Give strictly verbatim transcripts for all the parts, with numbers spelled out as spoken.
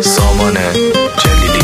سامان جلیلی.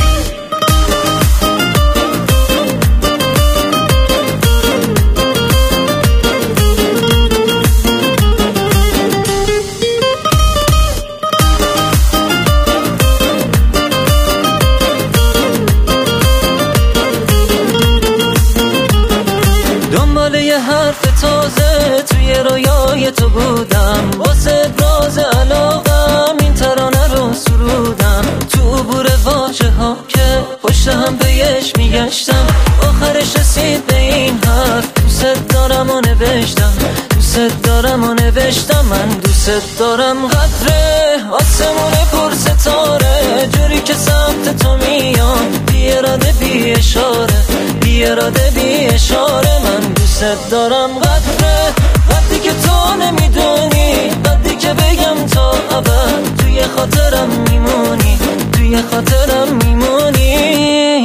دنبال یه حرف تازه توی رویای تو بودم، واسه راز علاقم این ترانه رو سرودم. تو بور واژه ها که پشت هم بهش میگشتم، آخرش رسید به این حرف دوست دارم و نوشتم. دوست دارم و نوشتم من دوست دارم. قطره آسمون پر ستاره جوری که سمت تو میام، بی اراده بی اشاره، بی اراده بی اشاره من دوست دارم. قطره وقتی که تو نمیدونی، وقتی که بگم تا ابد توی خاطرم میمونی، توی خاطرم میمونی.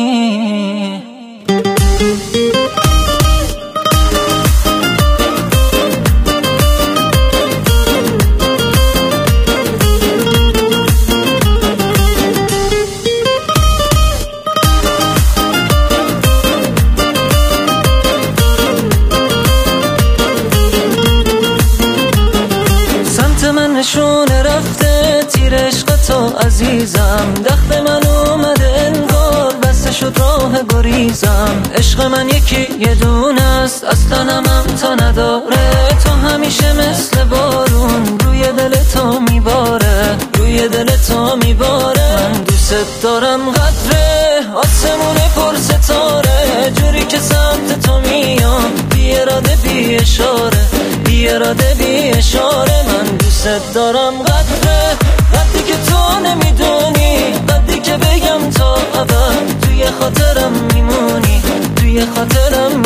من نشونه رفته تیر عشق تو عزیزم، دخت من اومده انگار بسته شد راه گریزم. عشق من یکی یه دونه است اصلا هم تا نداره، تو همیشه مثل بارون روی دل تو میباره، روی دل تو میباره. من دوست دارم. قطره آسمون پر ستاره جوری که سمت تو میام، بی اراده بی اشاره، بی اراده بی اشاره من دوست دارم. قطره وقتی که تو نمیدونی، وقتی که بگم تا ابد توی خاطرم میمونی، توی خاطرم